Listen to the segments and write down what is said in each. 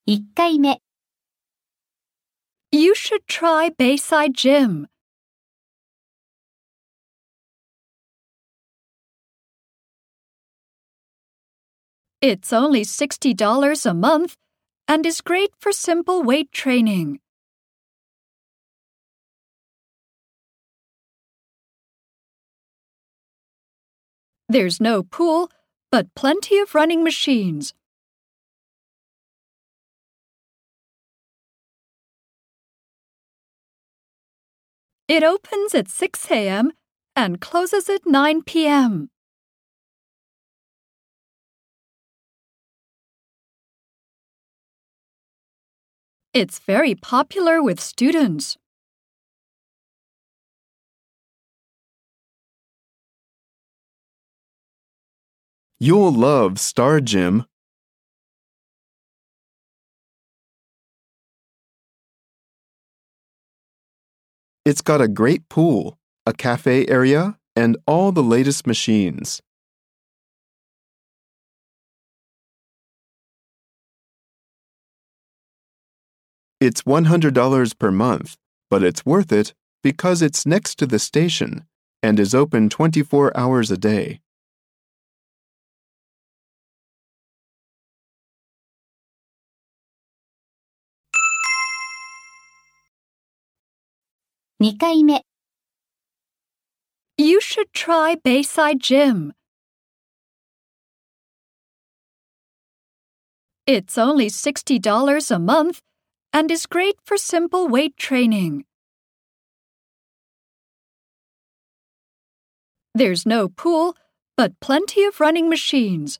1回目 You should try Bayside Gym. It's only $60 a month and is great for simple weight training. There's no pool, but plenty of running machines. It opens at 6 a.m. and closes at 9 p.m. It's very popular with students. You'll love Star Gym. It's got a great pool, a cafe area, and all the latest machines. It's $100 per month, but it's worth it because it's next to the station and is open 24 hours a day. 2回目 You should try Bayside Gym. It's only $60 a month and is great for simple weight training. There's no pool, but plenty of running machines.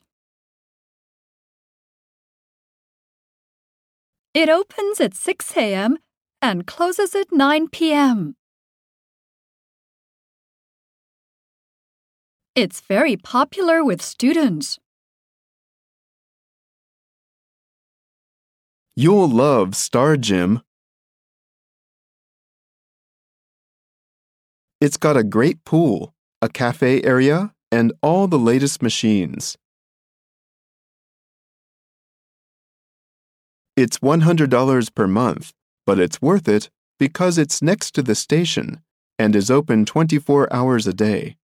It opens at 6 a.m. and closes at 9 p.m. It's very popular with students. You'll love Star Gym. It's got a great pool, a cafe area, and all the latest machines. It's $100 per month, but it's worth it because it's next to the station and is open 24 hours a day.